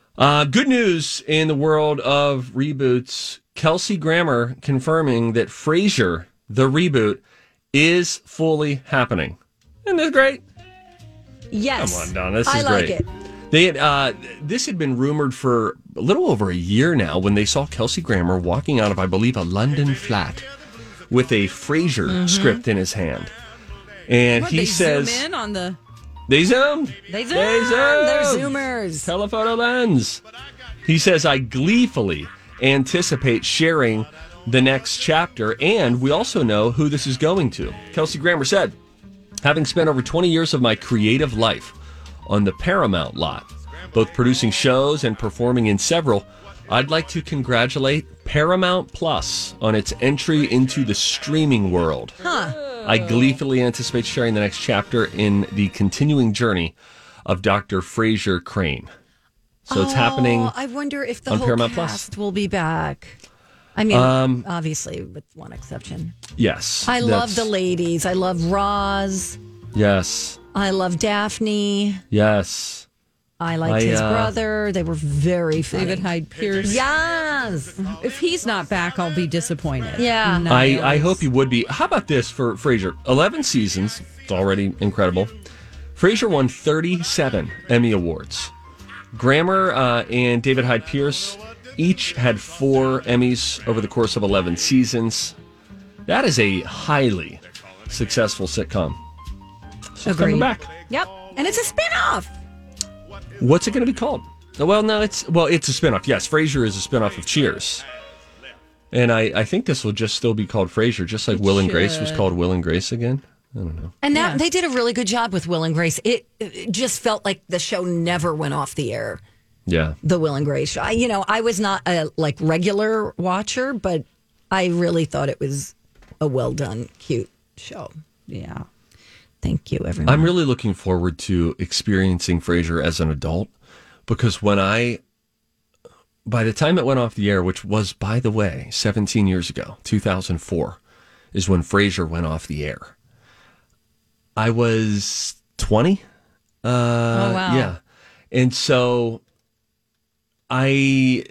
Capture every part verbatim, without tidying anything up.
Uh, good news in the world of reboots. Kelsey Grammer confirming that Frasier, the reboot, is fully happening. Isn't this great? Yes. Come on, Donna. This I is like great. it. They had, uh, this had been rumored for a little over a year now when they saw Kelsey Grammer walking out of, I believe, a London flat with a Frasier mm-hmm. script in his hand. And what, he they says... zoom in on the... They zoomed. They zoomed. They zoomed. They're zoomers. Telephoto lens. He says, I gleefully anticipate sharing the next chapter, and we also know who this is going to. Kelsey Grammer said, having spent over twenty years of my creative life on the Paramount lot, both producing shows and performing in several, I'd like to congratulate Paramount Plus on its entry into the streaming world. Huh. I gleefully anticipate sharing the next chapter in the continuing journey of Doctor Frasier Crane. So it's oh, happening I wonder if the on whole Paramount cast Plus. will be back. I mean, um, obviously, with one exception. Yes. I love the ladies. I love Roz. Yes. I love Daphne. Yes. I liked I, his uh, brother. They were very funny. David Hyde Pierce. Yes. If he's not back, I'll be disappointed. Yeah. I, I hope he would be. How about this for Frasier? eleven seasons. It's already incredible. Frasier won thirty-seven Emmy Awards. Grammer uh, and David Hyde Pierce each had four Emmys over the course of eleven seasons. That is a highly successful sitcom. So it's coming back. Yep. And it's a spin-off. What's it going to be called? Well, no, it's well, it's a spinoff. Yes, Frasier is a spinoff of Cheers, and I, I think this will just still be called Frasier, just like It Will and Grace should. was called Will and Grace again. I don't know. And that Yeah. they did a really good job with Will and Grace. It, it just felt like the show never went off the air. Yeah, The Will and Grace show. I, you know, I was not a like regular watcher, but I really thought it was a well done, cute show. Yeah. Thank you, everyone. I'm really looking forward to experiencing Frasier as an adult, because when I, by the time it went off the air, which was, by the way, seventeen years ago, two thousand four, is when Frasier went off the air. I was twenty. Uh, Oh, wow. Yeah. And so I,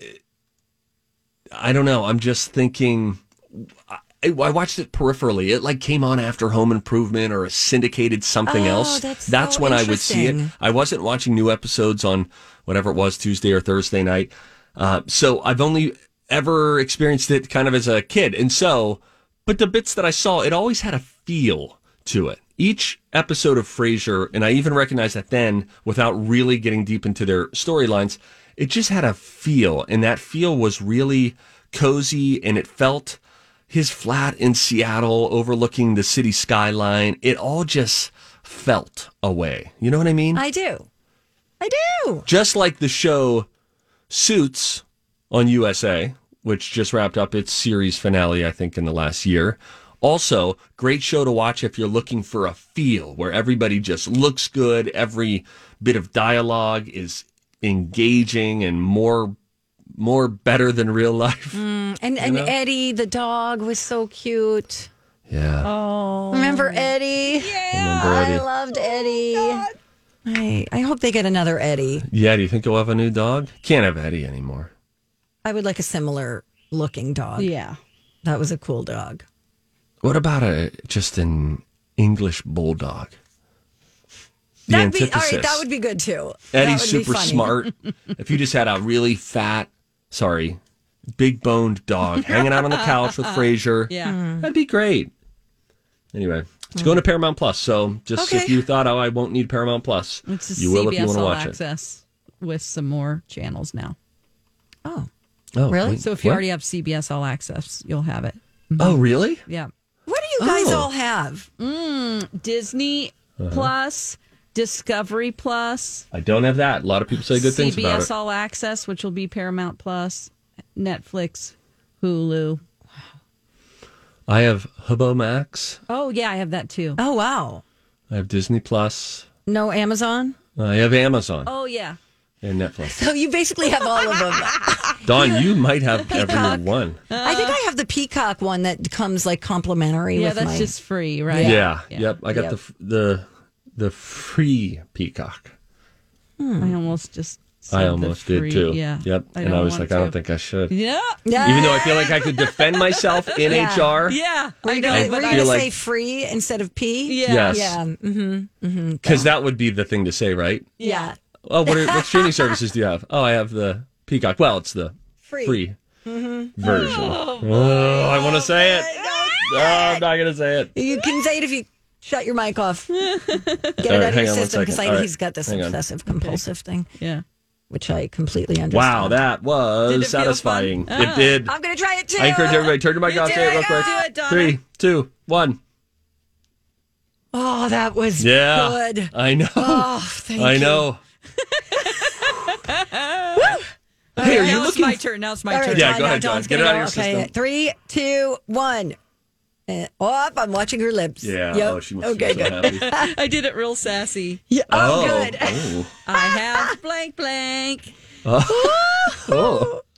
I don't know. I'm just thinking, I, I watched it peripherally. It like came on after Home Improvement or a syndicated something Oh, else. that's That's so when I would see it. interesting. I wasn't watching new episodes on whatever it was, Tuesday or Thursday night. Uh, so I've only ever experienced it kind of as a kid. And so, but the bits that I saw, it always had a feel to it. Each episode of Frasier, and I even recognized that then without really getting deep into their storylines, it just had a feel. And that feel was really cozy, and it felt his flat in Seattle overlooking the city skyline. It all just felt away. You know what I mean? I do. I do. Just like the show Suits on U S A, which just wrapped up its series finale, I think, in the last year. Also, great show to watch if you're looking for a feel where everybody just looks good. Every bit of dialogue is engaging and more more better than real life. Mm, and and know? Eddie, the dog, was so cute. Yeah. Oh. Remember Eddie? Remember Eddie. I loved Eddie. I, I hope they get another Eddie. Yeah, do you think you'll have a new dog? Can't have Eddie anymore. I would like a similar looking dog. Yeah. That was a cool dog. What about a just an English bulldog? The That'd be all antithesis. right. That would be good too. Eddie's That would be super funny. smart. If you just had a really fat, sorry, big boned dog hanging out on the couch with Frasier, Yeah. Hmm. that'd be great. Anyway, it's going to Paramount Plus. So just if Okay. you thought, oh, I won't need Paramount Plus, It's a you will if you C B S want to All watch it. Access with some more channels now. Oh, Oh, Really? wait, So if you what? already have C B S All Access, you'll have it. Oh, really? Yeah. what do you guys Oh. all have? Disney Uh-huh. Plus, Discovery Plus, I don't have that. A lot of people say good things about C B S it. All Access, which will be Paramount Plus, Netflix, Hulu. I have Hubbo Max. Oh, yeah, I have that too. Oh wow, I have Disney Plus. no Amazon. I have Amazon Oh, yeah. and Netflix. So you basically have all of them. Dawn, you might have every one. I think I have the Peacock one that comes like complimentary. Yeah, with that's my, just free, right? Yeah. Yeah. Yep. I got Yep. the the the free Peacock. I almost just I of the almost free- did too. Yeah. Yep. I and don't I was want like, to. I don't think I should. Yeah. Yeah. Even though I feel like I could defend myself in Yeah. H R. Yeah. Were I you know. gonna, I were you but feel gonna like- say free instead of P? Yeah. Yes. Yeah. Mm-hmm. Because that would be the thing to say, right? Yeah. Oh, what, are, what streaming services do you have? Oh, I have the Peacock. Well, it's the Free. free version. Oh, I want to say it. Oh, I'm not going to say it. You can say it if you shut your mic off. Get it All out right, of your hang on one system because second. All right, he's got this hang on. obsessive compulsive thing, Yeah. which I completely understand. Wow, that Did it was feel satisfying. fun? It Ah. did. I'm going to try it too. I encourage everybody, turn your mic You off, do say it real it, quick. do it, Donna. Three, two, one. Oh, that was Yeah. good. I know. Oh, thank I you. know. Hey, are you now it's looking? my turn. Now it's my All right, turn. Yeah, Dawn, go now ahead, Dawn. Dawn's Get it gonna out of go. your Okay, system. three, two, one. Uh, oh, I'm watching her lips. Yeah. Yep. Oh, she must okay, be so good. happy. I did it real sassy. Yeah. Oh, good. Oh. I have blank blank. Oh.